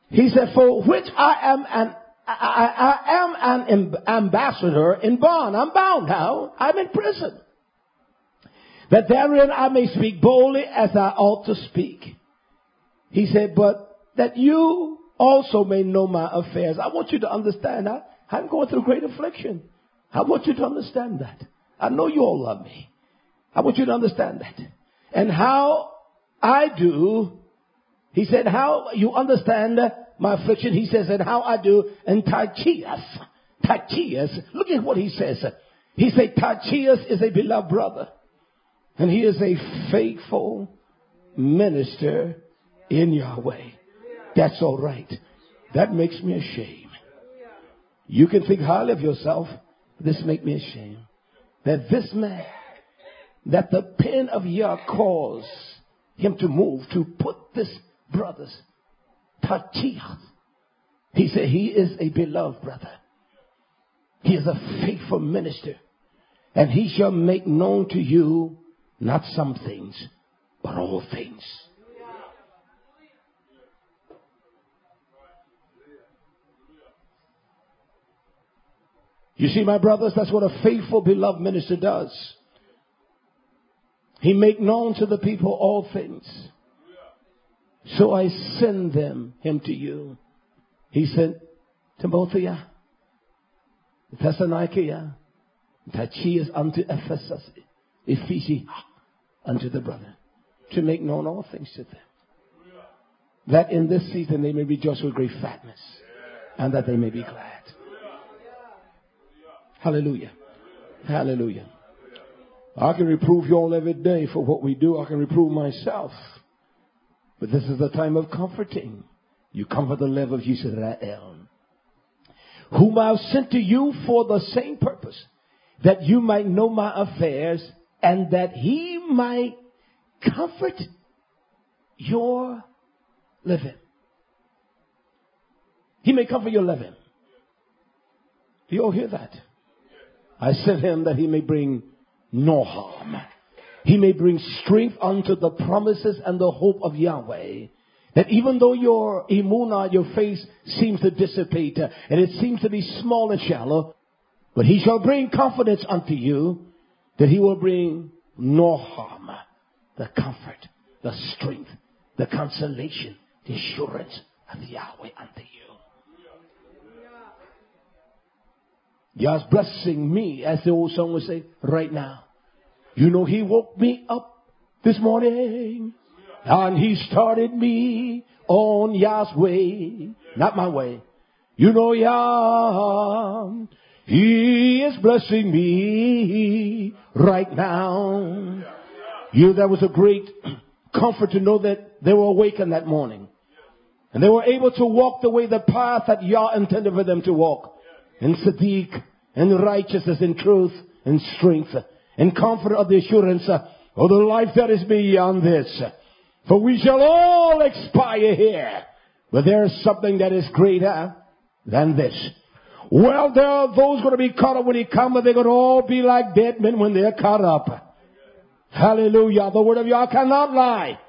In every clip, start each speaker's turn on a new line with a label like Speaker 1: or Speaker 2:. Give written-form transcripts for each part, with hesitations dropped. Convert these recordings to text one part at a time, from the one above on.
Speaker 1: He said, for which I am an ambassador in bond. I'm bound now. I'm in prison. That therein I may speak boldly as I ought to speak. He said, but that you also may know my affairs. I want you to understand I'm going through great affliction. I want you to understand that. I know you all love me. I want you to understand that. And how I do, he said, how you understand my affliction, he says, and how I do, and Tychicus, look at what he says. He said, Tychicus is a beloved brother, and he is a faithful minister in Yahweh. That's all right. That makes me ashamed. You can think highly of yourself. This makes me ashamed. That this man, that the pen of Yah caused him to move, to put this brother's Tychicus. He said he is a beloved brother. He is a faithful minister. And he shall make known to you not some things, but all things. You see, my brothers, that's what a faithful, beloved minister does. He make known to the people all things. So I send him to you. He sent Timothy, Thessalonica, Tychicus unto Ephesus, Ephesus unto the brother, to make known all things to them. That in this season they may rejoice with great fatness, and that they may be glad. Hallelujah. Hallelujah. I can reprove you all every day for what we do. I can reprove myself. But this is the time of comforting. You comfort the love of Yisrael, whom I have sent to you for the same purpose, that you might know my affairs, and that he might comfort your living. He may comfort your living. Do you all hear that? I sent him that he may bring no harm. He may bring strength unto the promises and the hope of Yahweh. That even though your emunah, your faith seems to dissipate, and it seems to be small and shallow, but he shall bring confidence unto you, that he will bring no harm. The comfort, the strength, the consolation, the assurance of Yahweh unto you. Yah's blessing me, as the old song would say, right now. You know, he woke me up this morning, and he started me on Yah's way, not my way. You know, Yah, he is blessing me right now. That was a great comfort to know that they were awakened that morning. And they were able to walk the way, the path that Yah intended for them to walk. In Sadiq, and righteousness, and truth, and strength, and comfort of the assurance of the life that is beyond this. For we shall all expire here. But there is something that is greater than this. Well, there are those going to be caught up when he comes, but they're going to all be like dead men when they're caught up. Hallelujah. The word of Yah cannot lie.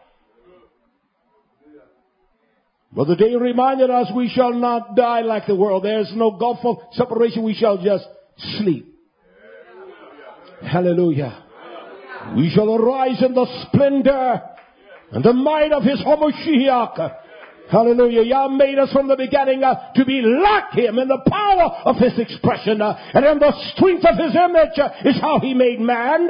Speaker 1: But the day reminded us we shall not die like the world. There's no gulf of separation. We shall just sleep. Hallelujah. We shall arise in the splendor and the might of his Hamashiach. Hallelujah. Yah made us from the beginning to be like him in the power of his expression. And in the strength of his image is how he made man.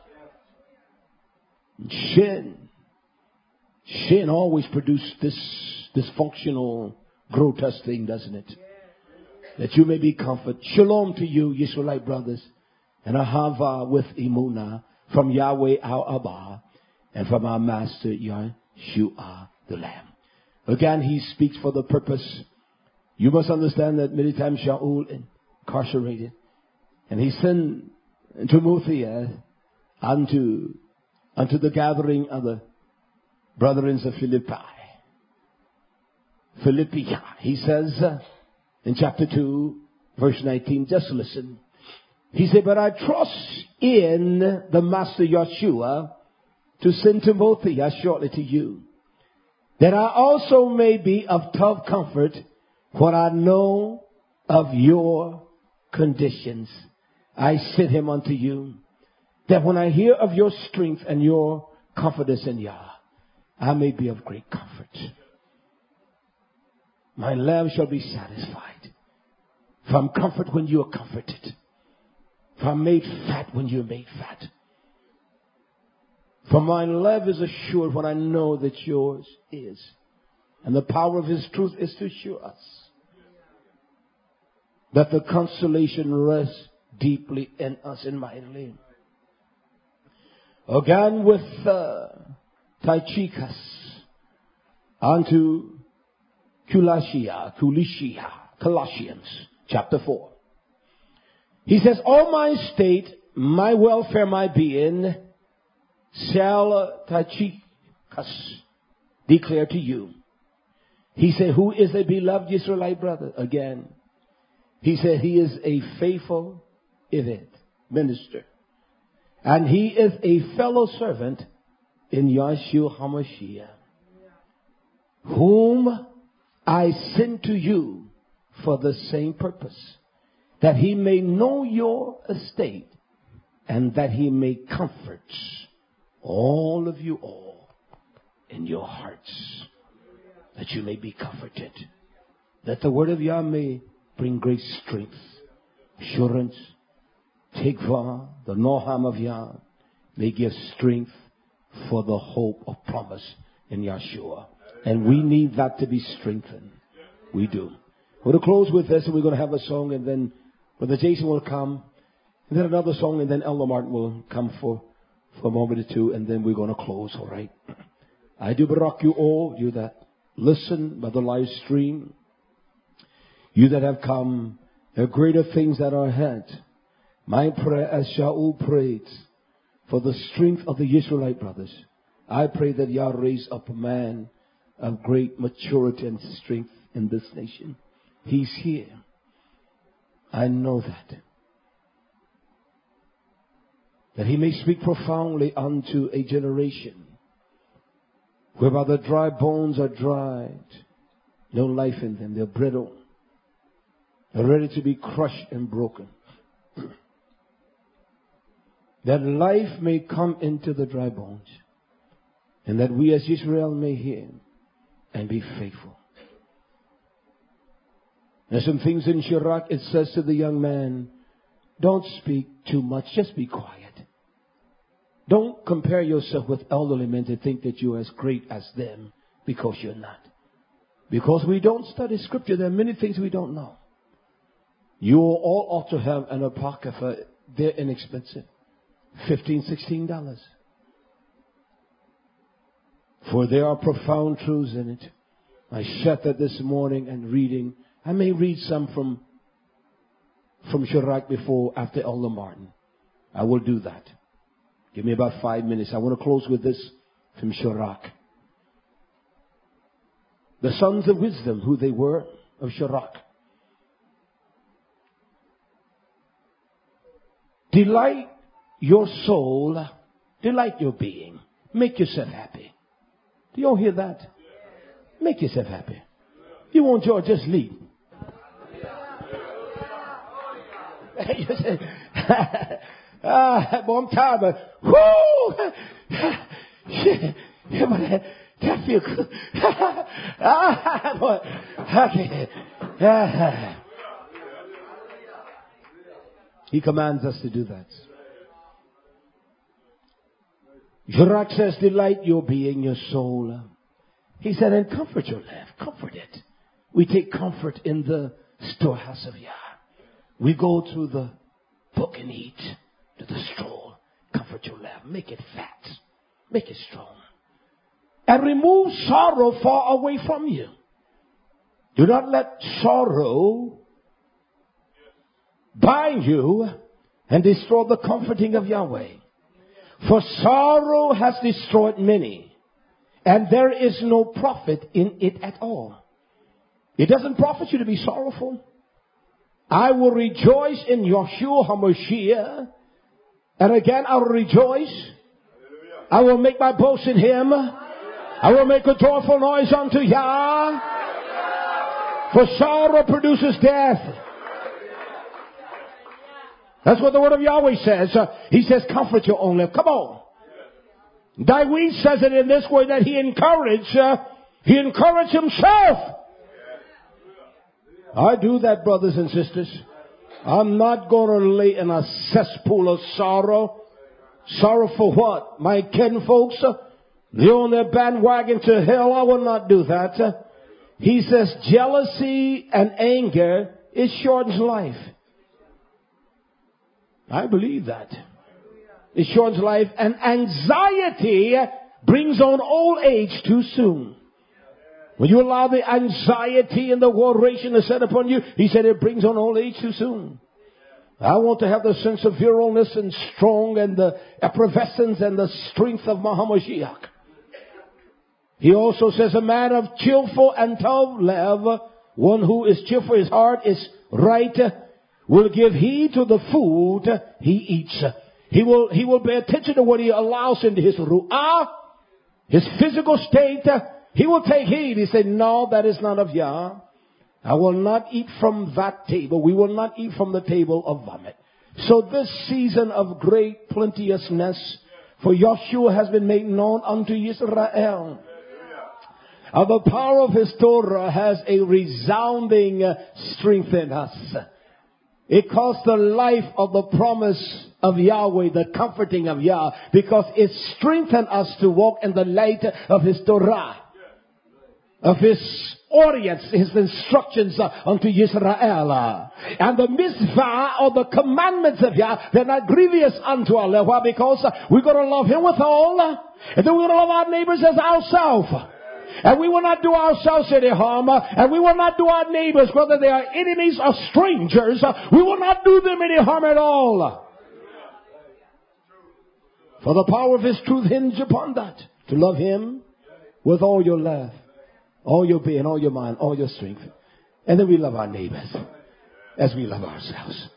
Speaker 1: Sin always produced this dysfunctional, grotesque thing, doesn't it? That you may be comforted. Shalom to you, Yisraelite brothers. And ahava with emunah from Yahweh our Abba and from our Master Yeshua the Lamb. Again, he speaks for the purpose. You must understand that many times Shaul incarcerated, and he sent Timothy unto the gathering of the brethren of Philippi. He says in chapter 2, verse 19, just listen. He said, but I trust in the Master Yeshua to send Timothy shortly to you, that I also may be of tough comfort, for I know of your conditions. I sent him unto you, that when I hear of your strength and your confidence in Yah, I may be of great comfort. My lamb shall be satisfied. For I'm comfort when you are comforted. For I'm made fat when you're made fat. For my love is assured when I know that yours is. And the power of his truth is to assure us that the consolation rests deeply in us and mightily. Again with Tychicus unto Colossians chapter 4. He says, all my state, my welfare, my being, shall Tychicus declare to you. He said, who is a beloved Israelite brother? Again, he said he is a faithful minister. And he is a fellow servant in Yahshua HaMashiach, whom I send to you for the same purpose, that he may know your estate, and that he may comfort all of you all in your hearts, that you may be comforted, that the word of Yah may bring great strength, assurance, tikvah, the noham of Yah may give strength for the hope of promise in Yahshua. And we need that to be strengthened. We do. We're going to close with this, and we're going to have a song, and then Brother Jason will come, and then another song, and then Elder Martin will come for a moment or two, and then we're going to close, all right? I do barak you all, you that listen by the live stream, you that have come, there are greater things that are ahead. My prayer, as Shaul prayed for the strength of the Israelite brothers, I pray that Yah raise up a man of great maturity and strength in this nation. He's here. I know that. That he may speak profoundly unto a generation whereby the dry bones are dried, no life in them, they're brittle, they're ready to be crushed and broken. That life may come into the dry bones, and that we as Israel may hear and be faithful. There's some things in Sirach, it says to the young man, don't speak too much, just be quiet. Don't compare yourself with elderly men to think that you're as great as them, because you're not. Because we don't study scripture, there are many things we don't know. You all ought to have an apocrypha. They're inexpensive. $15, $16. For there are profound truths in it. I shut that this morning and reading. I may read some from Sirach before, after Elder Martin. I will do that. Give me about 5 minutes. I want to close with this from Sirach. The sons of wisdom, who they were, of Sirach. Delight your soul, delight your being. Make yourself happy. Do you all hear that? Make yourself happy. You want joy, just lead. You say, boy, I'm tired, but whoo, yeah, but that feels good. Boy, okay. He commands us to do that. Sirach says, delight your being, your soul. He said, and comfort your life. Comfort it. We take comfort in the storehouse of Yah. We go to the book and eat, to the straw. Comfort your life. Make it fat. Make it strong. And remove sorrow far away from you. Do not let sorrow bind you and destroy the comforting of Yahweh. For sorrow has destroyed many, and there is no profit in it at all. It doesn't profit you to be sorrowful. I will rejoice in Yahshua HaMashiach, and again I will rejoice. I will make my boast in him. I will make a joyful noise unto Yah. For sorrow produces death. That's what the word of Yahweh says. He says, comfort your own life. Come on. David says it in this way, that he encouraged himself. I do that, brothers and sisters. I'm not going to lay in a cesspool of sorrow. Sorrow for what? My kin folks, they're on their bandwagon to hell. I will not do that. He says jealousy and anger, it shortens life. I believe that. It shortens life. And anxiety brings on old age too soon. When you allow the anxiety and the worration to set upon you, he said it brings on old age too soon. I want to have the sense of virilness and strong and the effervescence and the strength of Muhammad Mashiach. He also says a man of cheerful and tov lev, one who is cheerful, his heart is right, will give heed to the food he eats. He will pay attention to what he allows into his ru'ah, his physical state. He will take heed. He said, no, that is not of Yah. I will not eat from that table. We will not eat from the table of vomit. So this season of great plenteousness for Yahshua has been made known unto Israel. The power of his Torah has a resounding strength in us. It caused the life of the promise of Yahweh, the comforting of Yah, because it strengthened us to walk in the light of his Torah, of his audience, his instructions unto Israel. And the mitzvah or the commandments of Yah, they're not grievous unto Allah. Why? Because we're going to love him with all, and then we're going to love our neighbors as ourselves. And we will not do ourselves any harm. And we will not do our neighbors, whether they are enemies or strangers. We will not do them any harm at all. For the power of his truth hinges upon that. To love him with all your love, all your being, all your mind, all your strength. And then we love our neighbors as we love ourselves.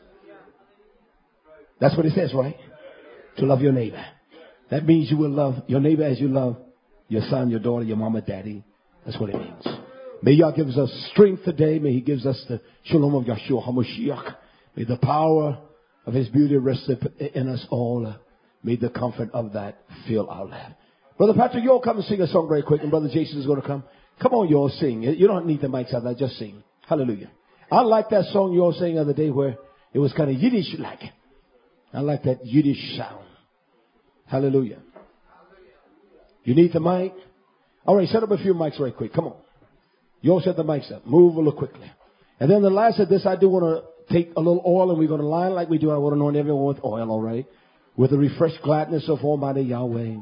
Speaker 1: That's what it says, right? To love your neighbor. That means you will love your neighbor as you love your son, your daughter, your mama, daddy. That's what it means. May Yah gives us strength today. May he gives us the shalom of Yahshua HaMashiach. May the power of his beauty rest in us all. May the comfort of that fill our life. Brother Patrick, you all come and sing a song very quick. And Brother Jason is going to come. Come on, you all sing. You don't need the mics out there. Just sing. Hallelujah. I like that song you all sang the other day where it was kind of Yiddish-like. I like that Yiddish sound. Hallelujah. You need the mic? All right, set up a few mics right quick. Come on. You all set the mics up. Move a little quickly. And then the last of this, I do want to take a little oil and we're going to line like we do. I want to anoint everyone with oil, all right? With the refreshed gladness of Almighty Yahweh.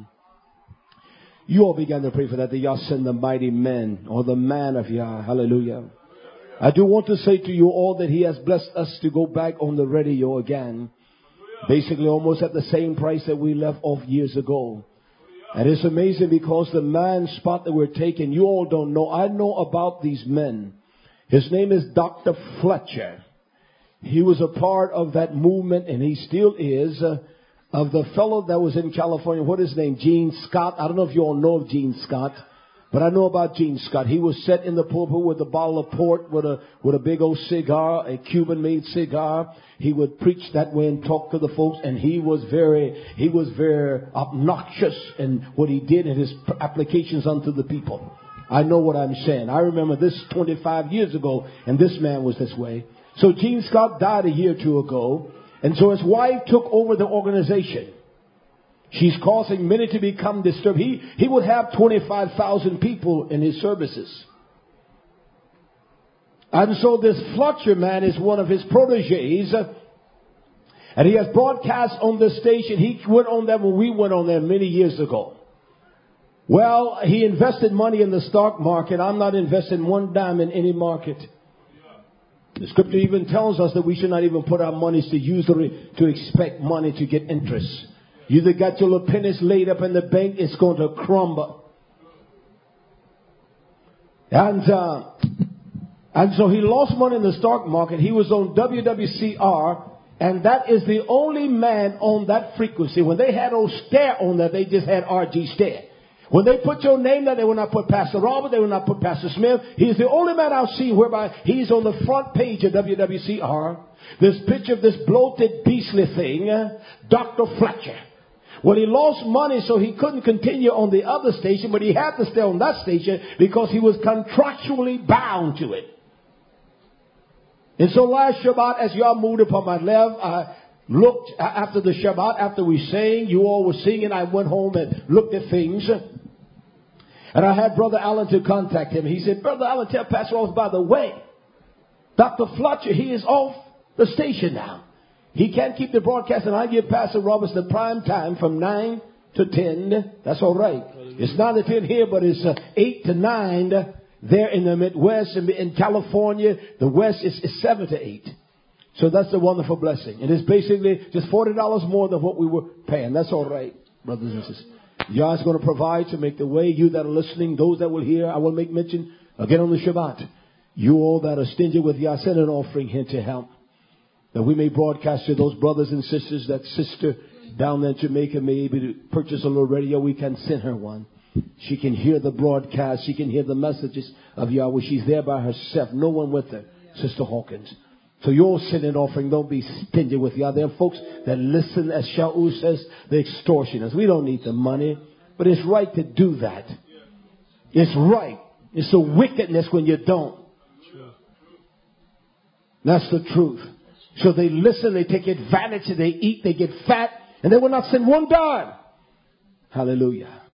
Speaker 1: You all began to pray for that Yah send the mighty men or the man of Yah. Hallelujah. I do want to say to you all that he has blessed us to go back on the radio again. Basically almost at the same price that we left off years ago. And it's amazing because the man's spot that we're taking, you all don't know. I know about these men. His name is Dr. Fletcher. He was a part of that movement, and he still is, of the fellow that was in California. What is his name? Gene Scott. I don't know if you all know of Gene Scott, but I know about Gene Scott. He was set in the pulpit with a bottle of port, with a big old cigar, a Cuban-made cigar. He would preach that way and talk to the folks, and he was very obnoxious in what he did in his applications unto the people. I know what I'm saying. I remember this 25 years ago, and this man was this way. So Gene Scott died a year or two ago, and so his wife took over the organization. She's causing many to become disturbed. He would have 25,000 people in his services. And so this Fletcher man is one of his proteges. And he has broadcast on this station. He went on there when we went on there many years ago. Well, he invested money in the stock market. I'm not investing one dime in any market. The scripture even tells us that we should not even put our monies to usury to expect money to get interest. You either got your little pennies laid up in the bank, it's going to crumble. And so he lost money in the stock market. He was on WWCR, and that is the only man on that frequency. When they had old Stare on there, they just had RG Stare. When they put your name there, they will not put Pastor Robert. They will not put Pastor Smith. He's the only man I've seen whereby he's on the front page of WWCR. This picture of this bloated, beastly thing, Dr. Fletcher. Well, he lost money, so he couldn't continue on the other station, but he had to stay on that station because he was contractually bound to it. And so last Shabbat, as y'all moved upon my left, I looked after the Shabbat, after we sang, you all were singing, I went home and looked at things. And I had Brother Allen to contact him. He said, Brother Allen, tell Pastor Roberts, by the way, Dr. Fletcher, he is off the station now. He can't keep the broadcast, and I give Pastor Roberts the prime time from 9 to 10. That's all right. It's 9 to 10 here, but it's 8 to 9 there in the Midwest. In California, the West is 7 to 8. So that's a wonderful blessing. And it's basically just $40 more than what we were paying. That's all right, brothers and sisters. God's going to provide to make the way. You that are listening, those that will hear, I will make mention again on the Shabbat. You all that are stingy with Yah, send an offering here to help, that we may broadcast to those brothers and sisters. That sister down there in Jamaica may be able to purchase a little radio. We can send her one. She can hear the broadcast. She can hear the messages of Yahweh. She's there by herself. No one with her, Sister Hawkins. So you all send an offering. Don't be stingy with Yah. There are folks that listen, as Shaul says, the extortioners. We don't need the money, but it's right to do that. It's right. It's a wickedness when you don't. That's the truth. So they listen, they take advantage, they eat, they get fat, and they will not send one dime. Hallelujah.